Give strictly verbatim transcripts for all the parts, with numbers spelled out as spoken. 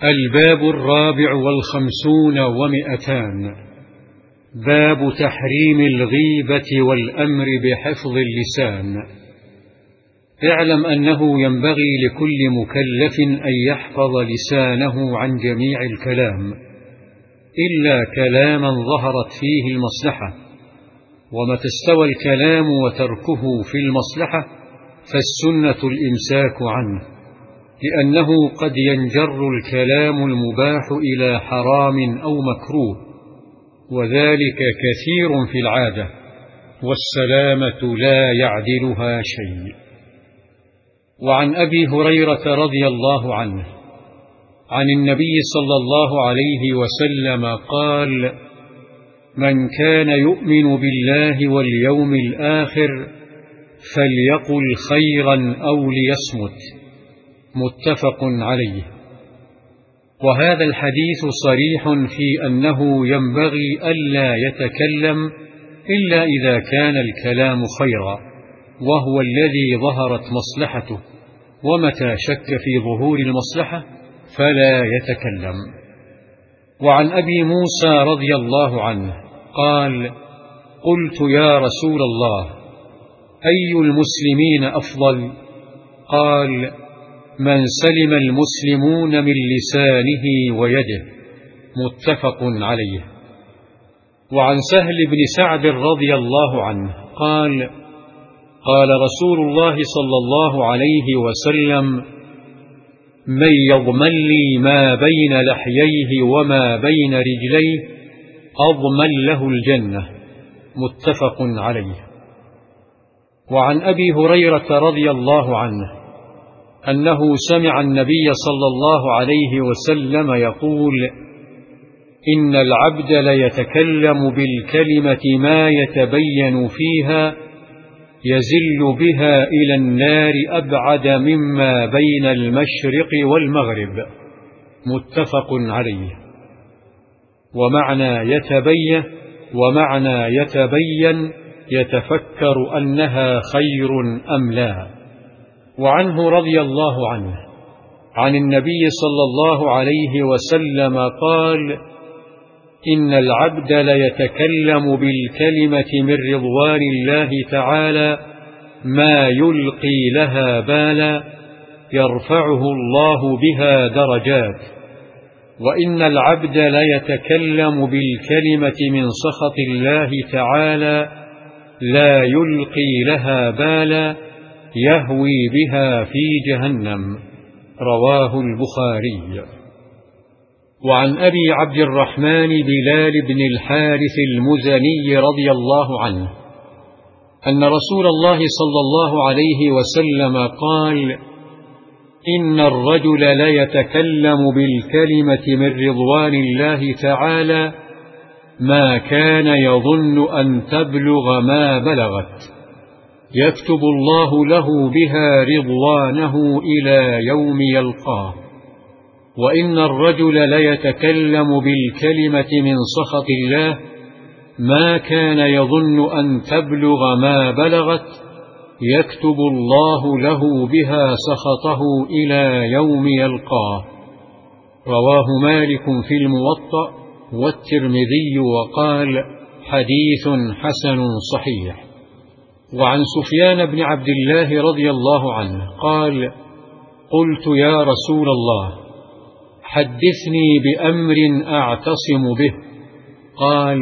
الباب الرابع والخمسون ومئتان. باب تحريم الغيبة والأمر بحفظ اللسان. اعلم أنه ينبغي لكل مكلف أن يحفظ لسانه عن جميع الكلام إلا كلاما ظهرت فيه المصلحة، ومتى استوى الكلام وتركه في المصلحة فالسنة الإمساك عنه، لأنه قد ينجر الكلام المباح إلى حرام أو مكروه، وذلك كثير في العادة، والسلامة لا يعدلها شيء. وعن أبي هريرة رضي الله عنه عن النبي صلى الله عليه وسلم قال: من كان يؤمن بالله واليوم الآخر فليقل خيرا أو ليصمت، متفق عليه. وهذا الحديث صريح في أنه ينبغي ألا يتكلم إلا إذا كان الكلام خيرا، وهو الذي ظهرت مصلحته، ومتى شك في ظهور المصلحة فلا يتكلم. وعن أبي موسى رضي الله عنه قال: قلت يا رسول الله، أي المسلمين أفضل؟ قال: من سلم المسلمون من لسانه ويده، متفق عليه. وعن سهل بن سعد رضي الله عنه قال: قال رسول الله صلى الله عليه وسلم: من يضمن لي ما بين لحييه وما بين رجليه أضمن له الجنة، متفق عليه. وعن أبي هريرة رضي الله عنه أنه سمع النبي صلى الله عليه وسلم يقول: إن العبد ليتكلم بالكلمة ما يتبين فيها يزل بها إلى النار أبعد مما بين المشرق والمغرب، متفق عليه. ومعنى يتبين ومعنى يتبين يتفكر أنها خير أم لا. وعنه رضي الله عنه عن النبي صلى الله عليه وسلم قال: إن العبد ليتكلم بالكلمة من رضوان الله تعالى ما يلقي لها بالا يرفعه الله بها درجات، وإن العبد ليتكلم بالكلمة من سخط الله تعالى لا يلقي لها بالا يهوي بها في جهنم، رواه البخاري. وعن أبي عبد الرحمن بلال بن الحارث المزني رضي الله عنه أن رسول الله صلى الله عليه وسلم قال: إن الرجل ليتكلم بالكلمة من رضوان الله تعالى ما كان يظن أن تبلغ ما بلغت، يكتب الله له بها رضوانه إلى يوم يلقاه. وإن الرجل ليتكلم بالكلمة من سخط الله ما كان يظن أن تبلغ ما بلغت، يكتب الله له بها سخطه إلى يوم يلقاه، رواه مالك في الموطأ والترمذي وقال: حديث حسن صحيح. وعن سفيان بن عبد الله رضي الله عنه قال: قلت يا رسول الله، حدثني بأمر أعتصم به. قال: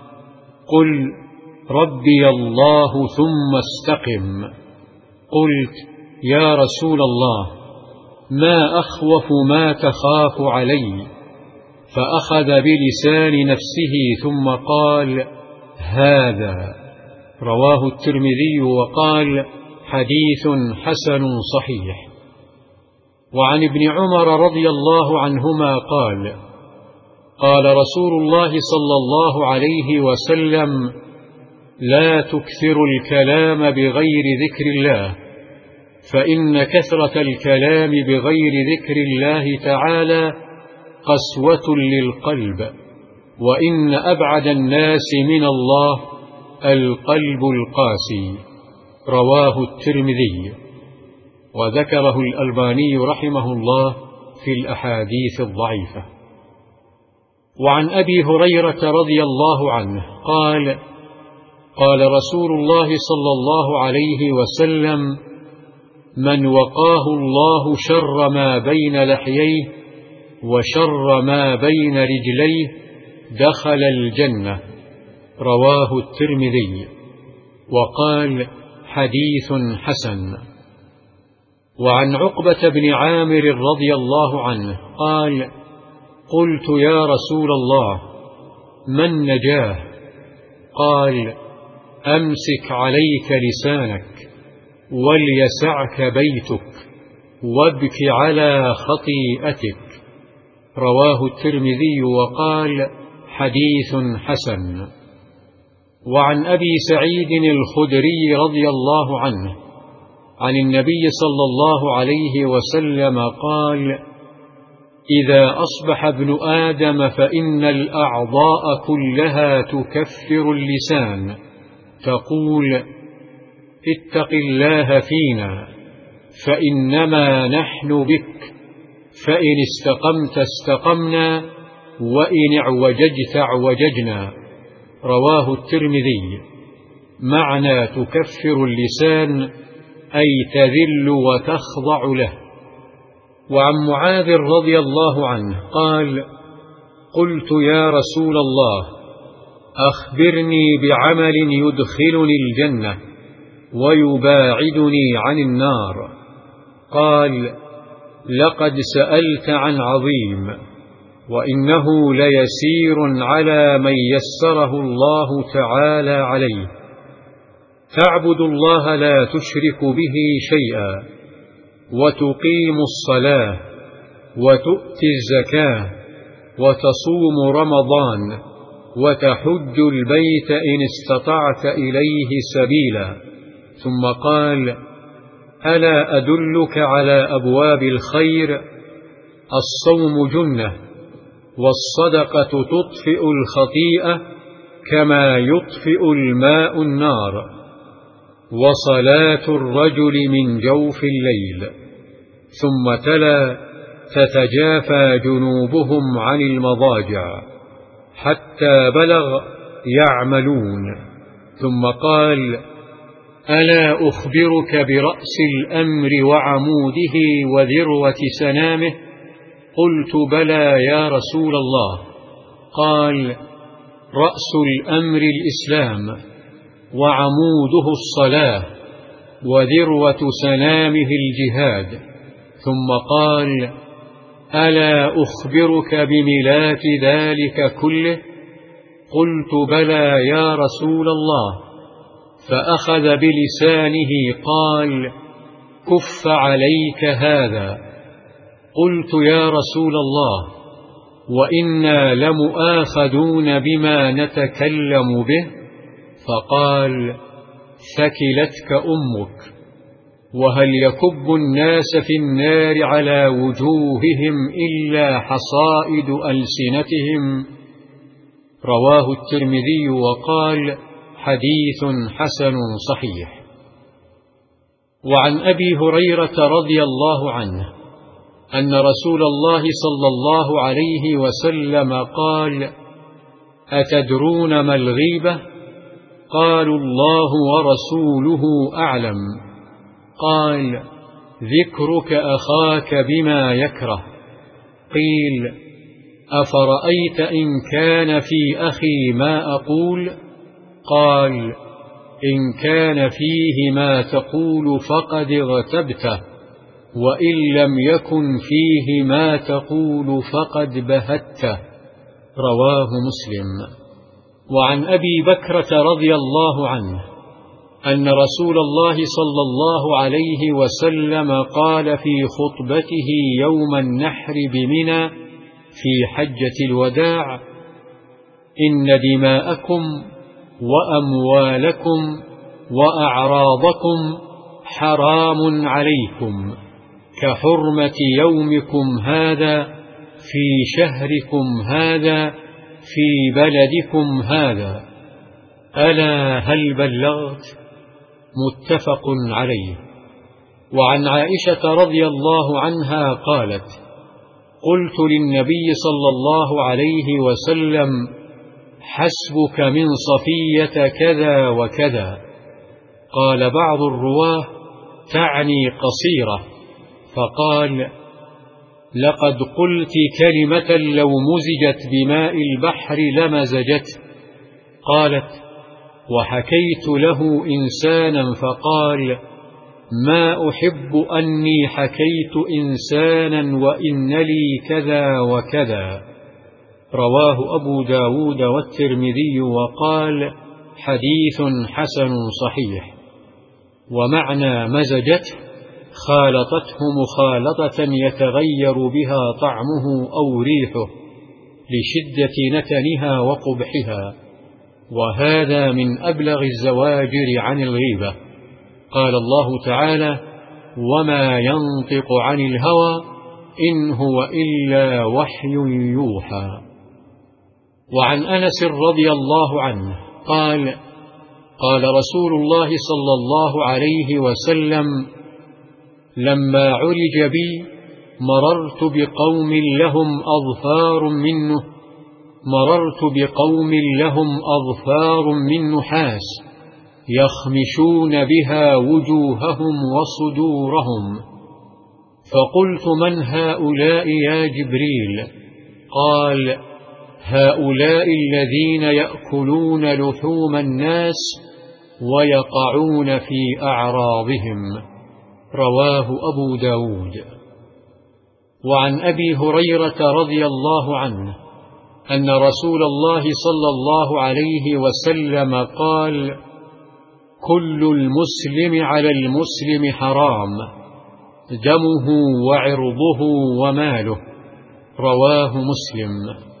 قل ربي الله ثم استقم. قلت: يا رسول الله، ما أخوف ما تخاف علي؟ فأخذ بلسان نفسه ثم قال: هذا، رواه الترمذي وقال: حديث حسن صحيح. وعن ابن عمر رضي الله عنهما قال: قال رسول الله صلى الله عليه وسلم: لا تكثروا الكلام بغير ذكر الله، فإن كثرة الكلام بغير ذكر الله تعالى قسوة للقلب، وإن أبعد الناس من الله القلب القاسي، رواه الترمذي. وذكره الألباني رحمه الله في الأحاديث الضعيفة. وعن أبي هريرة رضي الله عنه قال: قال رسول الله صلى الله عليه وسلم: من وقاه الله شر ما بين لحييه وشر ما بين رجليه دخل الجنة. رواه الترمذي، وقال: حديث حسن. وعن عقبة بن عامر رضي الله عنه قال: قلت يا رسول الله ما النجاة؟ قال: أمسك عليك لسانك وليسعك بيتك وابك على خطيئتك. رواه الترمذي، وقال: حديث حسن. وعن أبي سعيد الخدري رضي الله عنه عن النبي صلى الله عليه وسلم قال: إذا أصبح ابن آدم فإن الأعضاء كلها تكفر اللسان، تقول: اتق الله فينا فإنما نحن بك، فإن استقمت استقمنا وإن اعوججت اعوججنا. رواه الترمذي. معنى تكفر اللسان أي تذل وتخضع له. وعن معاذ رضي الله عنه قال: قلت يا رسول الله أخبرني بعمل يدخلني الجنة ويباعدني عن النار. قال: لقد سألت عن عظيم، وإنه ليسير على من يسره الله تعالى عليه. تعبد الله لا تشرك به شيئا، وتقيم الصلاة، وتؤتي الزكاة، وتصوم رمضان، وتحج البيت إن استطعت إليه سبيلا. ثم قال: ألا أدلك على أبواب الخير؟ الصوم جنة، والصدقة تطفئ الخطيئة كما يطفئ الماء النار، وصلاة الرجل من جوف الليل. ثم تلا: تتجافى جنوبهم عن المضاجع، حتى بلغ يعملون. ثم قال: ألا أخبرك برأس الأمر وعموده وذروة سنامه؟ قلت: بلى يا رسول الله. قال: رأس الأمر الإسلام، وعموده الصلاة، وذروة سنامه الجهاد. ثم قال: ألا أخبرك بملاك ذلك كله؟ قلت: بلى يا رسول الله. فأخذ بلسانه قال: كف عليك هذا. قلت: يا رسول الله، وإنا لمؤاخذون بما نتكلم به؟ فقال: ثكلتك أمك. وهل يكب الناس في النار على وجوههم إلا حصائد ألسنتهم؟ رواه الترمذي، وقال: حديث حسن صحيح. وعن أبي هريرة رضي الله عنه أن رسول الله صلى الله عليه وسلم قال: أتدرون ما الغيبة؟ قالوا: الله ورسوله أعلم. قال: ذكرك أخاك بما يكره. قيل: أفرأيت إن كان في أخي ما أقول؟ قال: إن كان فيه ما تقول فقد اغتبته، وإن لم يكن فيه ما تقول فقد بهته. رواه مسلم. وعن أبي بكرة رضي الله عنه أن رسول الله صلى الله عليه وسلم قال في خطبته يوم النحر بمنى في حجة الوداع: إن دماءكم وأموالكم وأعراضكم حرام عليكم كحرمة يومكم هذا في شهركم هذا في بلدكم هذا. ألا هل بلغت؟ متفق عليه. وعن عائشة رضي الله عنها قالت: قلت للنبي صلى الله عليه وسلم: حسبك من صفية كذا وكذا. قال بعض الرواه: تعني قصيرة. فقال: لقد قلت كلمة لو مزجت بماء البحر لمزجته. قالت: وحكيت له إنسانا فقال: ما أحب أني حكيت إنسانا وإن لي كذا وكذا. رواه أبو داود والترمذي وقال: حديث حسن صحيح. ومعنى مزجته خالطته مخالطة يتغير بها طعمه أو ريحه لشدة نتنها وقبحها، وهذا من أبلغ الزواجر عن الغيبة. قال الله تعالى: وما ينطق عن الهوى إن هو إلا وحي يوحى. وعن أنس رضي الله عنه قال: قال رسول الله صلى الله عليه وسلم: لما عرج بي مررت بقوم لهم أظفار منه مررت بقوم لهم أظفار من نحاس يخمشون بها وجوههم وصدورهم، فقلت: من هؤلاء يا جبريل؟ قال: هؤلاء الذين يأكلون لحوم الناس ويقعون في أعراضهم. رواه أبو داود. وعن أبي هريرة رضي الله عنه أن رسول الله صلى الله عليه وسلم قال: كل المسلم على المسلم حرام، دمه وعرضه وماله. رواه مسلم.